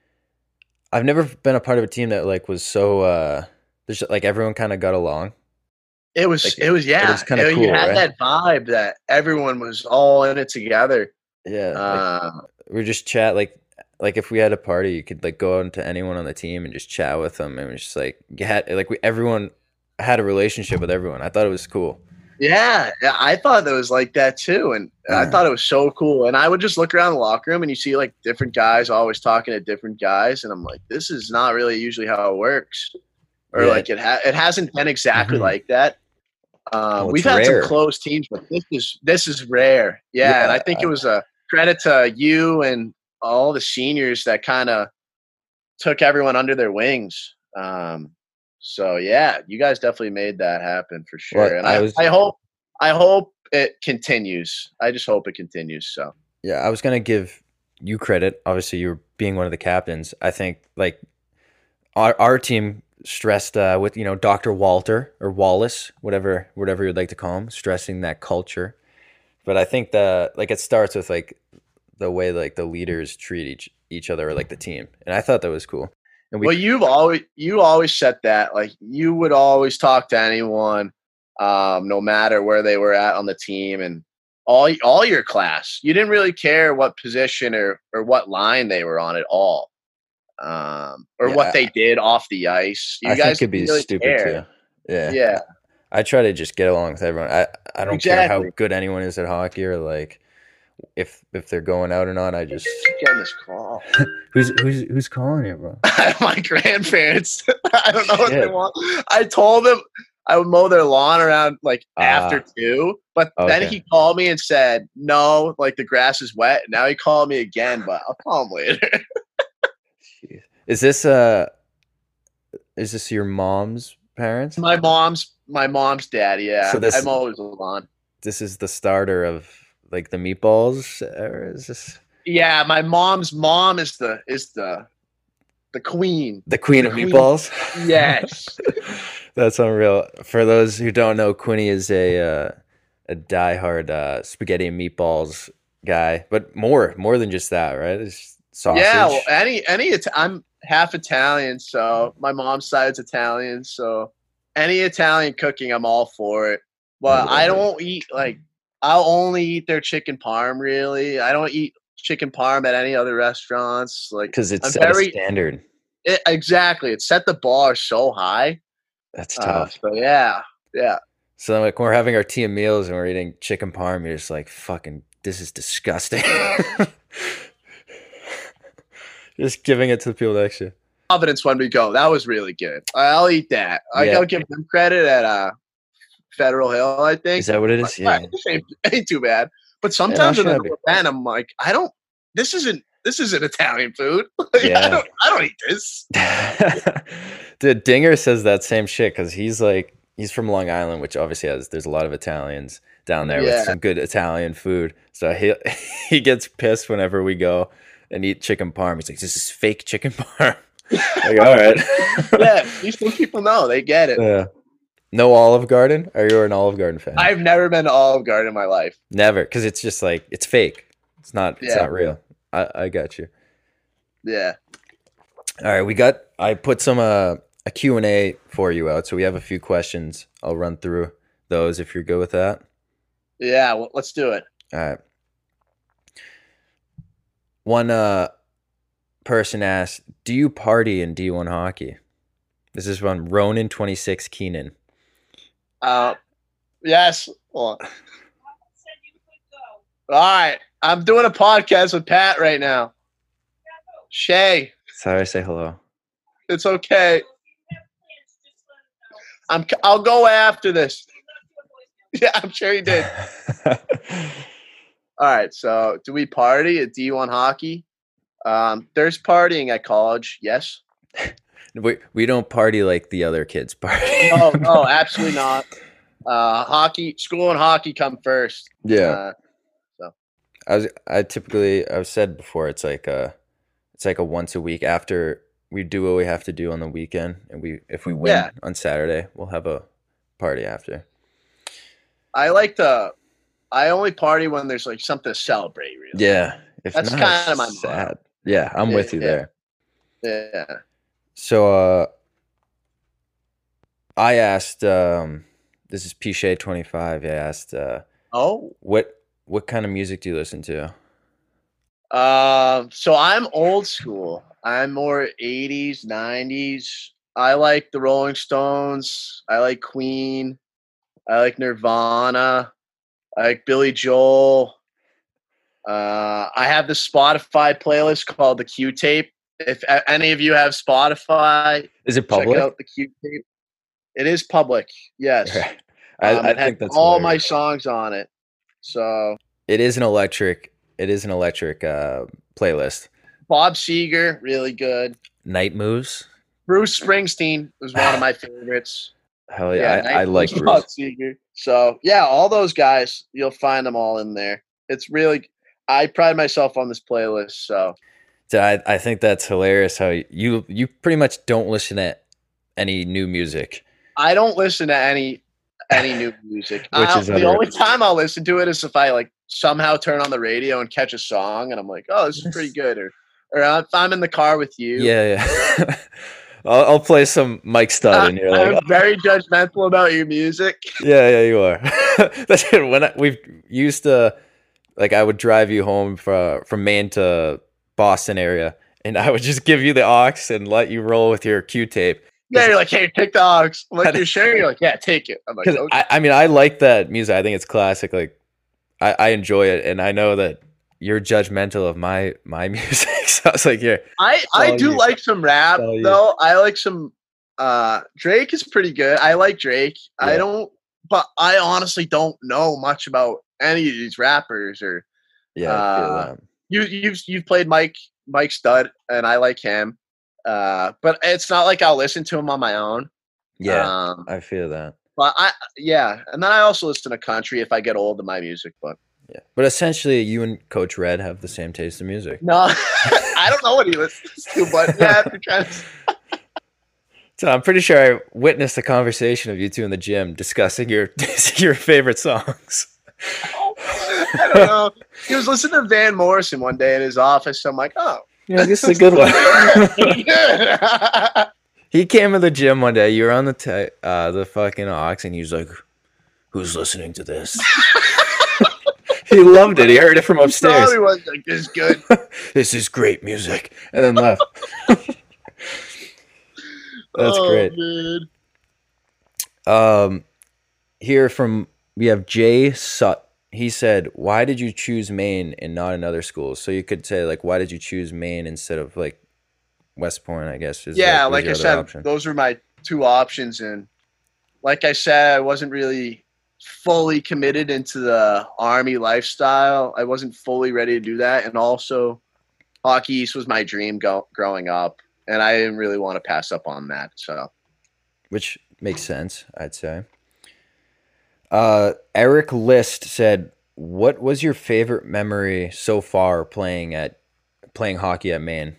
I've never been a part of a team that like was so. Uh, there's like everyone kind of got along. it was, Like, it was, yeah. it was kinda It- cool, you had right? that vibe that everyone was all in it together. Yeah, like, Uh, we just chat like like if we had a party, you could like go out to anyone on the team and just chat with them, and it was just like you had like we everyone had a relationship with everyone. I thought it was cool. yeah, yeah, I thought that was like that too, and I Yeah. thought it was so cool. And I would just look around the locker room, and you see like different guys always talking to different guys, and I'm like, this is not really usually how it works, or Yeah. like it ha- it hasn't been exactly Mhm. like that. Um, Well, it's we've had rare. some close teams, but this is this is rare. Yeah, and I Yeah, think I- it was a credit to you and all the seniors that kind of took everyone under their wings. Um, so yeah, you guys definitely made that happen for sure. Well, and I I, was- I hope I hope it continues. I just hope it continues. So Yeah, I was gonna give you credit. Obviously, you're being one of the captains. I think like our our team stressed uh, with you know Doctor Walter or Wallace, whatever whatever you'd like to call him, stressing that culture. But I think that like it starts with like the way like the leaders treat each each other or like the team, and I thought that was cool. And we well, you've always you always said that like you would always talk to anyone, um, no matter where they were at on the team, and all all your class. You didn't really care what position or or what line they were on at all, um, or Yeah, what they did off the ice. You I guys think it'd be didn't really stupid care. too. Yeah, Yeah, I try to just get along with everyone. I I don't care Exactly. how good anyone is at hockey or like if if they're going out or not. I just getting this call. who's who's who's calling you, bro? My grandparents. I don't know what they Shit. want. I told them I would mow their lawn around like Ah. after two, but then Okay. he called me and said, no, like the grass is wet. Now he called me again, but I'll call him later. Is this uh is this your mom's parents? my mom's my mom's dad, yeah. So this- I'm always the lawn. This is the starter of like the meatballs, or is this Yeah, my mom's mom is the is the the queen. the queen The of queen. meatballs? Yes. That's unreal. For those who don't know, Quinny is a uh, a diehard uh, spaghetti and meatballs guy, but more more than just that, right? It's sausage. Yeah, well, any any Ita- I'm half Italian, so my mom's side's Italian, so any Italian cooking, I'm all for it. But I I love it. don't eat like I'll only eat their chicken parm. Really, I don't eat chicken parm at any other restaurants. Like Because it's I'm set a very- standard. it, exactly, it set the bar so high. That's Uh, tough. so yeah, yeah. So like when we're having our team meals and we're eating chicken parm, you're just like, fucking, this is disgusting. Just giving it to the people next to you. Providence when we go, that was really good. I'll eat that. I Yeah. gotta give them credit at uh, Federal Hill. I think Is that what it is? Yeah. Right, this ain't, ain't too bad. But sometimes in the shabby. North End, I'm like, I don't. This isn't. This isn't Italian food. Like, Yeah. I don't. I don't eat this. Dude, Dinger says that same shit because he's like he's from Long Island, which obviously has there's a lot of Italians down there Yeah. with some good Italian food. So he he gets pissed whenever we go and eat chicken parm. He's like, "This is fake chicken parm." Like, all right. Yeah, these two people know. They get it. Yeah. No Olive Garden? Are you an Olive Garden fan? I've never been to Olive Garden in my life. Never, because it's just like it's fake. It's not. It's Yeah. not real. I I got you. Yeah. All right, we got. I put some uh, a Q and A for you out, so we have a few questions. I'll run through those if you're good with that. Yeah. Well, let's do it. All right. One uh person asked, "Do you party in D one hockey?" This is from Ronan twenty-six Keenan. Uh, yes. Hold on. All right. I'm doing a podcast with Pat right now. Shay, Sorry, I say hello. it's okay. I'm. I'll go after this. Yeah, I'm sure he did. All right. So, do we party at D one hockey? Um, there's partying at college. Yes. we we don't party like the other kids party. No, no, absolutely not. Uh, hockey, school and hockey come first. Yeah. Uh, I was I typically I've said before it's like a it's like a once a week after we do what we have to do on the weekend, and we if we win Yeah, on Saturday, we'll have a party after. I like to. I only party when there's like something to celebrate. Really, Yeah, if that's not, kind of it's my motto. sad. Yeah, I'm with you Yeah, there. yeah. So uh, I asked. Um, this is Pichet twenty five. I asked, uh, Oh, what what kind of music do you listen to? um. So I'm old school. I'm more eighties, nineties. I like the Rolling Stones. I like Queen. I like Nirvana. I like Billy Joel. Uh, I have the Spotify playlist called the Q Tape. If a- any of you have Spotify, Is it check public? out the Q Tape. It is public, yes. Right. I Um, I it has think that's all my hilarious. songs on it. So It is an electric. It is an electric uh, playlist. Bob Seger, really good. Night Moves. Bruce Springsteen was one of my favorites. Hell Yeah, yeah, I, I Night like Moves, Bob Bruce. Seger. So yeah, all those guys, you'll find them all in there. It's really, I pride myself on this playlist. So So I I think that's hilarious. How you you pretty much don't listen to any new music, I don't listen to any any new music. which I'll, is the under. only time I'll listen to it is if I like somehow turn on the radio and catch a song, and I'm like, "Oh, this is pretty good," or or if I'm in the car with you. Yeah, yeah. I'll, I'll play some Mike Stud, I, and you're like, I'm oh, very judgmental about your music. yeah, yeah, you are. That's it. When I, we've used to, like, I would drive you home from from Maine to Boston area, and I would just give you the aux and let you roll with your Q tape. Yeah, you're like, "Hey, take the aux." I'm like, "You're sure?" You're like, "Yeah, take it." I'm like, Because "Okay." I, I mean, I like that music. I think it's classic. Like, I, I enjoy it, and I know that you're judgmental of my my music. So I was like, yeah, I I all do you. like some rap all you. though. I like some. Uh, Drake is pretty good. I like Drake. I Yeah. don't, but I honestly don't know much about any of these rappers or. Yeah, I feel Uh, that. you you've you've played Mike Mike Stud, and I like him. Uh, but it's not like I'll listen to him on my own. Yeah, Um, I feel that. but I yeah, and then I also listen to country if I get old to my music. But Yeah, but essentially, you and Coach Red have the same taste in music. no, I don't know what he listens to. But yeah, if you're trying to, So I'm pretty sure I witnessed a conversation of you two in the gym discussing your your favorite songs. I don't know. He was listening to Van Morrison one day in his office. So I'm like, oh, Yeah, this is a good one. good. He came to the gym one day. You were on the te- uh, the fucking aux, and he was like, "Who's listening to this?" He loved it. He heard it from upstairs. Probably was like, "This is good." This is great music, and then left. That's Oh, great. man. Um, here from we have Jay Sut. He said, "Why did you choose Maine and not another school?" So you could say like, "Why did you choose Maine instead of like West Point?" I guess. Is Yeah, was like your I other said, option. those were my two options, and like I said, I wasn't really fully committed into the army lifestyle. I wasn't fully ready to do that, and also Hockey East was my dream go- growing up, and I didn't really want to pass up on that. So Which makes sense, I'd say. Uh, Eric List said, "What was your favorite memory so far playing at playing hockey at Maine?"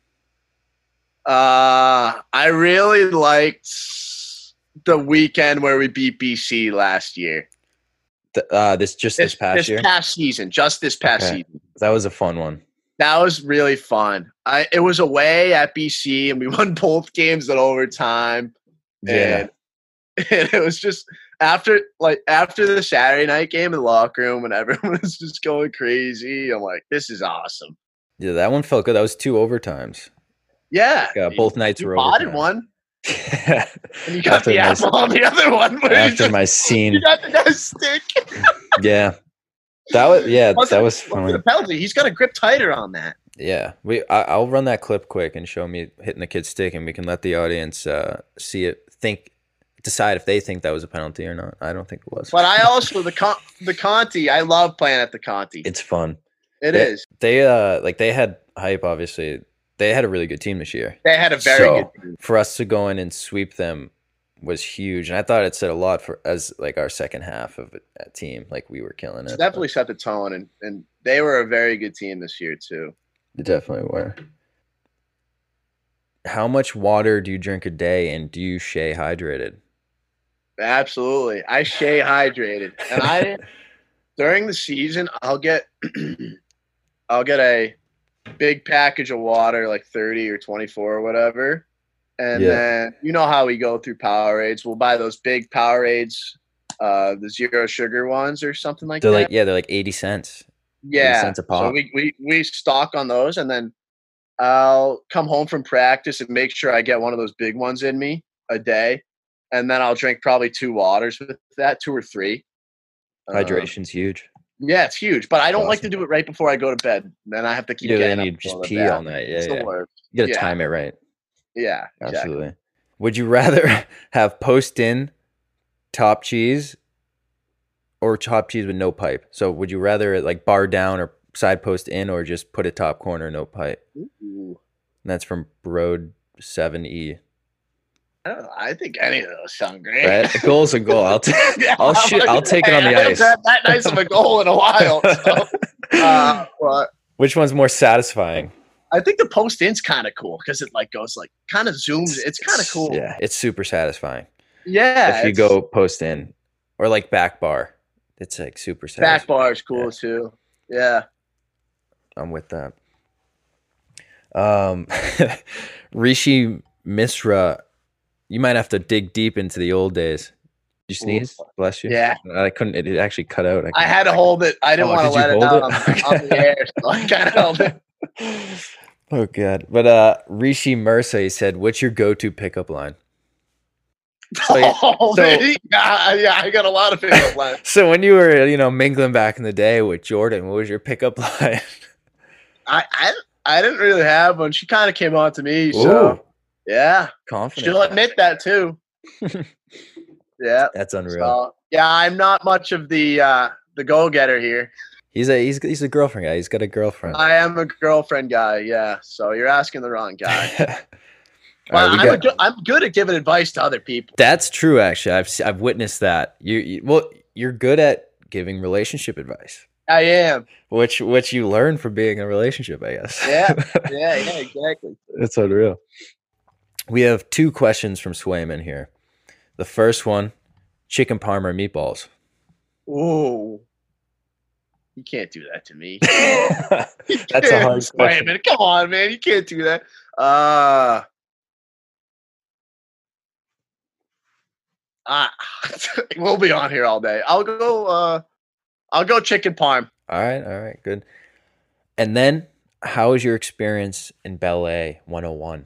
uh, I really liked the weekend where we beat B C last year. Th- uh, this just this, This, past this year. past season, just this past Okay. season. That was a fun one. That was really fun. I it was away at B C, and we won both games in overtime. Yeah, And, and it was just after like after the Saturday night game in the locker room, when everyone was just going crazy. I'm like, this is awesome. yeah, that one felt good. That was two overtimes. Yeah, Like, uh, both nights you were botted overtime. one, and you got After the my- apple on the other one. But you After just- my you scene, got the guy's stick. yeah, that was yeah, What's that it- was what's fun. the penalty? He's got to grip tighter on that. Yeah, we. I, I'll run that clip quick and show me hitting the kid's stick, and we can let the audience uh, see it. Think, decide if they think that was a penalty or not. I don't think it was. But I also the Con- the Conti. I love playing at the Conti. It's fun. It they, is. They uh like they had hype. Obviously, they had a really good team this year. They had a very So, good team. For us to go in and sweep them was huge, and I thought it said a lot for as like our second half of a, a team. Like we were killing It's it. definitely set the tone, and and they were a very good team this year too. They definitely were. How much water do you drink a day, and do you stay hydrated? Absolutely, I stay hydrated, and I during the season I'll get I'll get a big package of water, like thirty or twenty-four or whatever. And Yeah. then you know how we go through Powerades. We'll buy those big Powerades, uh, the zero sugar ones or something like They're that. like yeah, they're like eighty cents. yeah. cents a So pop. we, we we stock on those, and then I'll come home from practice and make sure I get one of those big ones in me a day, and then I'll drink probably two waters with that, two or three. Um, Hydration's huge. yeah, it's huge, but I don't like Awesome. to do it right before I go to bed. Then I have to keep Yeah, getting then up you to just go to pee the all bathroom. night. Yeah, It's the yeah. worst. You gotta Yeah. time it right. Yeah, exactly. Absolutely. Would you rather have post-in top cheese or top cheese with no pipe? So would you rather it like bar down or side post in, or just put it top corner, no pipe? Ooh. And that's from Broad seven E. I don't know. I think any of those sound great. Right? A goal's a goal. I'll, t- Yeah, I'll shoot. I'll take it on the I haven't ice. had that nice of a goal in a while. So, uh, but Which one's more satisfying? I think the post in's kind of cool because it like goes like kind of zooms. It's kind of cool. Yeah, it's super satisfying. Yeah, If you it's- go post in or like back bar, it's like super satisfying. back bar is cool Yeah. too. Yeah. I'm with that. Um, Rishi Misra, you might have to dig deep into the old days. Did you sneeze? Ooh. Bless you. Yeah. I couldn't. It actually cut out. I had to hold it. I didn't Oh, want to did you let it hold out it? on, on the air, so I kind of held it. Oh god. But uh, Rishi Mirza, he said, "What's your go-to pickup line?" So, oh, so- man. yeah, yeah, I got a lot of pickup lines. So when you were, you know, mingling back in the day with Jordan, what was your pickup line? I, I I didn't really have one. She kind of came on to me, so Ooh, yeah, confident. she'll admit that too. Yeah. That's unreal. So, yeah, I'm not much of the uh, the go getter here. He's a he's he's a girlfriend guy. He's got a girlfriend. I am a girlfriend guy. Yeah. So you're asking the wrong guy. All right, Well, we I'm, a got- good, I'm good at giving advice to other people. That's true. Actually, I've se- I've witnessed that. You, you well, you're good at giving relationship advice, I am. which which you learn from being in a relationship, I guess. Yeah. Yeah. Yeah. Exactly. It's unreal. We have two questions from Swayman here. The first one: chicken parm or meatballs? Ooh. You can't do that to me. That's a hard Wait a question. minute. Come on, man. You can't do that. Uh, uh we'll be on here all day. I'll go uh I'll go chicken parm. All right, all right, good. And then, how was your experience in ballet one oh one?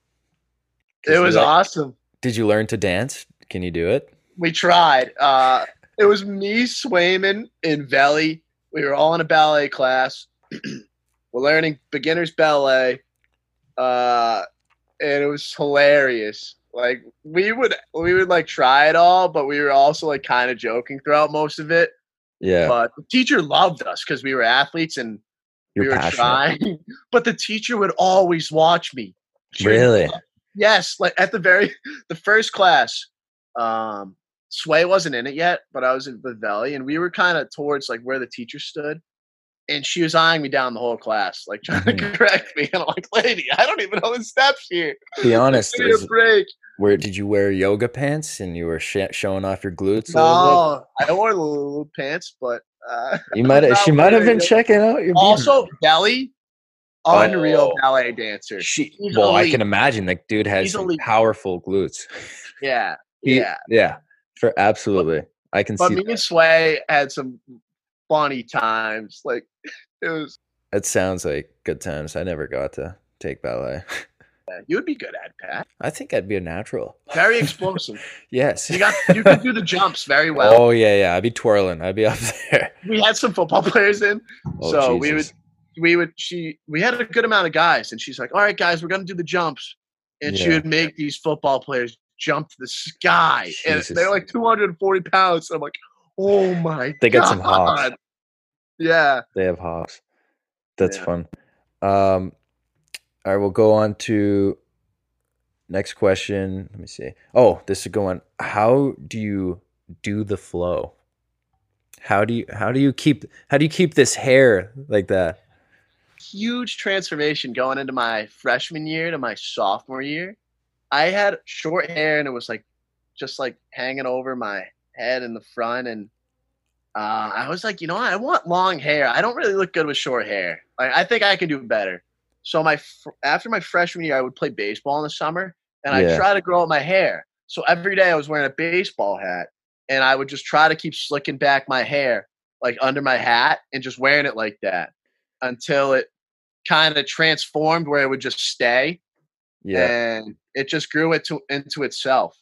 It was awesome. Did you learn to dance? Can you do it? We tried. Uh it was me, Swayman, and Veli. We were all in a ballet class. We're learning beginner's ballet. Uh and it was hilarious. Like we would we would like try it all, but we were also like kind of joking throughout most of it. Yeah, But the teacher loved us because we were athletes and you're we were passionate. trying. But the teacher would always watch me. She would- Really? Yes, like at the very the first class, um, Sway wasn't in it yet, but I was in with Valley, and we were kind of towards like where the teacher stood, and she was eyeing me down the whole class, like trying Mhm. to correct me. And I'm like, lady, I don't even know the steps here. Be honest. Give me is- a break. where did you wear yoga pants and you were sh- showing off your glutes? a little No, I wore little, little pants, but uh, bit? You might have. not She might have wearing been it. checking out your. also Belly, unreal Oh. ballet dancer. She, He's well, I elite. can imagine. Like, dude has He's some elite. powerful glutes. Yeah, He- yeah. yeah, for absolutely. I can But see me that. and Sway had some funny times. Like it was. It sounds like good times. I never got to take ballet. You would be good at it, Pat. I think I'd be a natural. Very explosive. Yes. You got you could do the jumps very well. Oh yeah, yeah. I'd be twirling. I'd be up there. We had some football players in, Oh, so we would Jesus. we would she we had a good amount of guys, and she's like, "All right, guys, we're gonna do the jumps," and she Yeah. would make these football players jump to the sky, and Jesus. they're like two hundred forty pounds. And I'm like, "Oh my!" They got some hops. God. Yeah. They have hops. That's Yeah. fun. Um, all right, we'll go on to next question. Let me see. Oh, this is going. How do you do the flow? How do you how do you keep how do you keep this hair like that? Huge transformation going into my freshman year to my sophomore year. I had short hair and it was like just like hanging over my head in the front, and uh, I was like, you know, I want long hair. I don't really look good with short hair. Like, I think I can do better. So my fr- after my freshman year, I would play baseball in the summer, and I Yeah. try to grow out my hair. So every day I was wearing a baseball hat, and I would just try to keep slicking back my hair like under my hat and just wearing it like that until it kind of transformed where it would just stay, Yeah. and it just grew into into itself.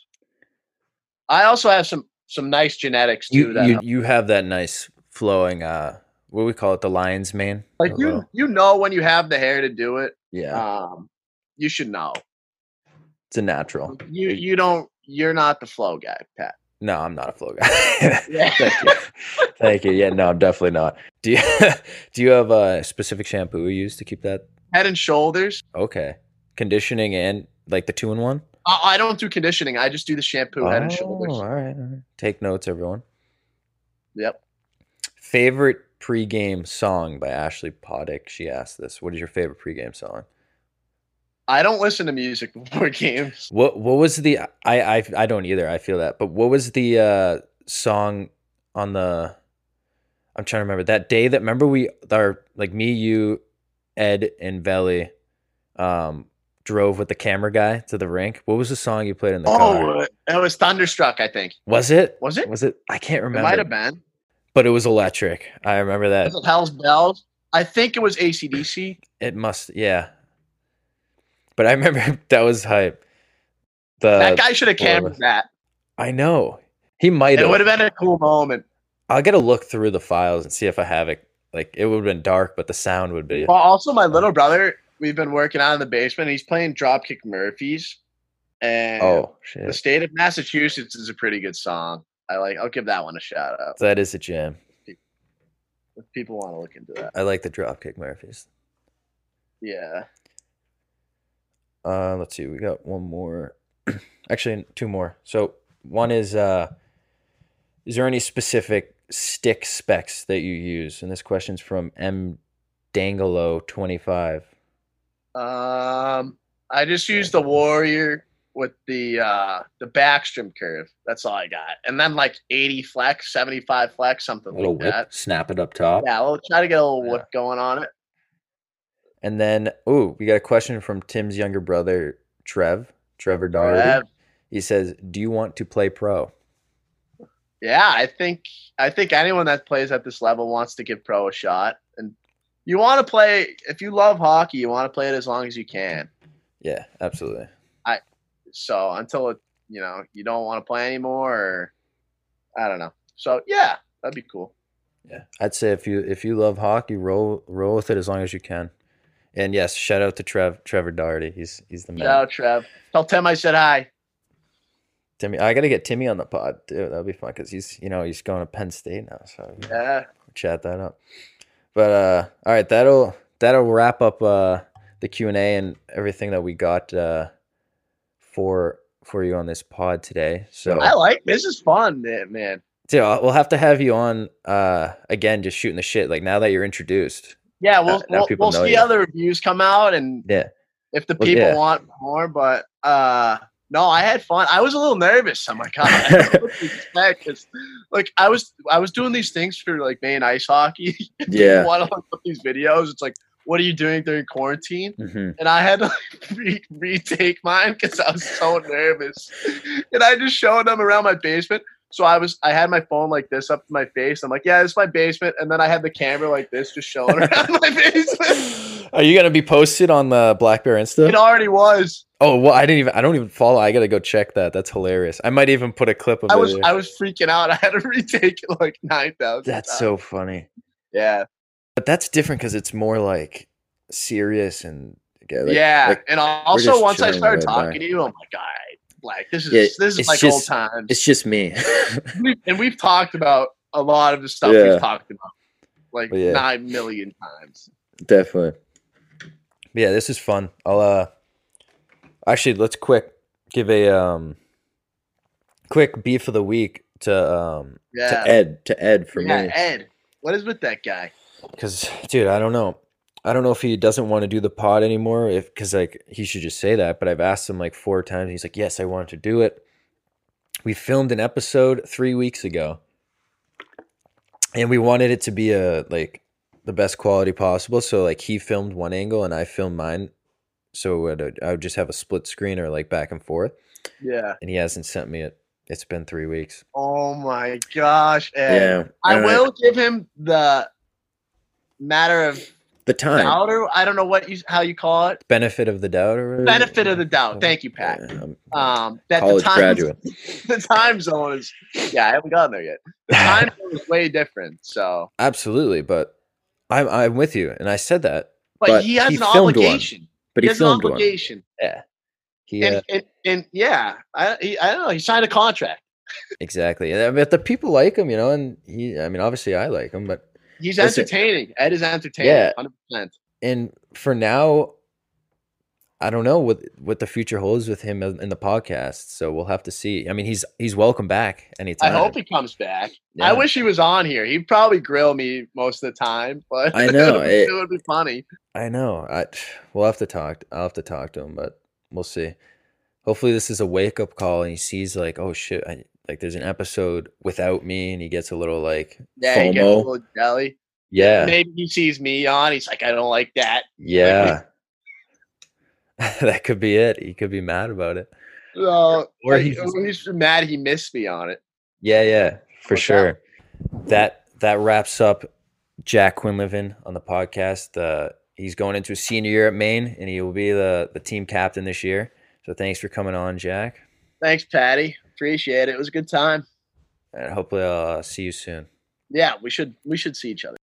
I also have some some nice genetics You too that you help. you have that nice flowing uh what do we call it? The lion's mane? Like you Hello. you know when you have the hair to do it. Yeah. Um, you should know. It's a natural. You you don't you're not the flow guy, Pat. No, I'm not a flow guy. Yeah. Thank you. Thank you. Yeah, no, I'm definitely not. Do you do you have a specific shampoo you use to keep that? Head and Shoulders. Okay. Conditioning and like the two in one? I, I don't do conditioning. I just do the shampoo, Head and Oh, Shoulders. all right, all right. Take notes, everyone. Yep. Favorite pregame song by Ashley Poddick. She asked this. What is your favorite pregame song? I don't listen to music before games. What what was the I I I don't either. I feel that. But what was the uh song on the I'm trying to remember that day that remember we our like me, you, Ed, and Veli um drove with the camera guy to the rink. What was the song you played in the car? Oh, it was Thunderstruck, I think. Was it? Was it? Was it? I can't It remember. might have been. But it was electric. I remember that. Was it Hell's Bells? I think it was A C D C. It must, yeah. But I remember that was hype. The That guy should have four of cameraed us. that. I know he might It would have. have been a cool moment. I'll get a look through the files and see if I have it. Like it would have been dark, but the sound would be. Well, also my little brother, we've been working out in the basement. He's playing Dropkick Murphys, and Oh the shit, state of Massachusetts is a pretty good song. I like. I'll give that one a shout out. that is a jam. If people want to look into that. I like the Dropkick Murphys. Yeah. Uh, let's see. We got one more. Actually, two more. So one is, uh, is there any specific stick specs that you use? And this question's from M Dangelo twenty-five. Um, I just used the Warrior with the uh the backstrom curve. That's all I got. And then like eighty flex, seventy-five flex, something like that. snap it up top. Yeah, we'll try to get a little Yeah. whip going on it. And then, oh, we got a question from Tim's younger brother, Trev, Trevor Doherty. Trev. He says, "Do you want to play pro?" Yeah, I think I think anyone that plays at this level wants to give pro a shot. And you want to play if you love hockey, you want to play it as long as you can. Yeah, absolutely. So until it, you know, you don't want to play anymore, or I don't know. So yeah, that'd be cool. Yeah, I'd say if you if you love hockey, roll roll with it as long as you can. And yes, shout out to Trev Trevor Doherty. He's he's the man. Shout out, Trev. Tell Tim I said hi. Timmy, I gotta get Timmy on the pod too. That'd be fun because he's you know he's going to Penn State now, so Yeah. chat that up. But uh, all right, that'll that'll wrap up uh, the Q and A and everything that we got uh, for for you on this pod today. So I like this is fun, man. man. yeah, we'll have to have you on uh, again, just shooting the shit. Like now that you're introduced. Yeah, Uh, we'll now we'll, people we'll know see you. how the reviews come out and Yeah. if the Well, people yeah. want more. But uh, no, I had fun. I was a little nervous. I'm like, God, I don't know what to expect. 'Cause, like I was I was doing these things for like Maine ice hockey. Yeah. Want to put these videos? It's like, what are you doing during quarantine? hmm And I had to like, re- retake mine because I was so nervous. And I just showed them around my basement. So I was, I had my phone like this up to my face. I'm like, yeah, this is my basement. And then I had the camera like this, just showing around my basement. Are you gonna be posted on the Black Bear Insta? It already was. Oh well, I didn't even. I don't even follow. I gotta go check that. That's hilarious. I might even put a clip of I it. was, here. I was freaking out. I had to retake it like nine thousand. That's so funny. yeah, But that's different because it's more like serious and yeah. Like, yeah. like, and also just once I chilling started right talking back. to you, I'm like, all right, like this is Yeah, this is it's like just- old times. it's just me. We've- and we've talked about a lot of the stuff Yeah. we've talked about like Well, yeah. nine million times. Definitely. Yeah, this is fun. I'll uh actually let's quick give a um quick beef of the week to um Yeah. To Ed, to Ed for yeah, me. Ed. What is with that guy? because dude, I don't know. I don't know if he doesn't want to do the pod anymore. If because like he should just say that. But I've asked him like four times. And he's like, yes, I wanted to do it. We filmed an episode three weeks ago, and we wanted it to be a like the best quality possible. So like he filmed one angle and I filmed mine. So it would, I would just have a split screen or like back and forth. Yeah. And he hasn't sent me it. It's been three weeks. Oh my gosh, Ed. Yeah. I and will give him the matter of The time. doubt, or I don't know what you how you call it. Benefit of the doubt or whatever? Benefit of the doubt. Thank you, Pat. Yeah, I'm- Um, that College the time, graduate. the time zone is yeah, I haven't gotten there yet. The time zone is way different. So, Absolutely, but I'm I'm with you, and I said that. but, But he has he an filmed one. obligation. But he he has an filmed one. obligation. Yeah, he uh, And, and and yeah, I he, I don't know. He signed a contract. exactly. And I mean, the people like him, you know, and he. I mean, obviously, I like him, but He's Listen. entertaining. Ed is entertaining. Yeah. Hundred percent. and for now, I don't know what what the future holds with him in the podcast. So we'll have to see. I mean, he's he's welcome back I anytime. hope he comes back. Yeah. I wish he was on here. He'd probably grill me most of the time, but I know, it, would, it- it would be funny. I know. I we'll have to talk. I'll have to talk to him, but we'll see. Hopefully, this is a wake up call, and he sees like, oh shit, I, like there's an episode without me, and he gets a little like, Yeah, he gets a FOMO. little jelly. yeah, Maybe he sees me on. He's like, I don't like that. yeah. That could be it. He could be mad about it. So, Or or he he's, just- he's mad he missed me on it. Yeah, yeah, for What's sure. That that wraps up Jack Quinlivan on the podcast. Uh, he's going into his senior year at Maine, and he will be the the team captain this year. So thanks for coming on, Jack, Thanks, Patty. Appreciate it. It was a good time. and hopefully I'll uh, see you soon. Yeah, we should we should see each other.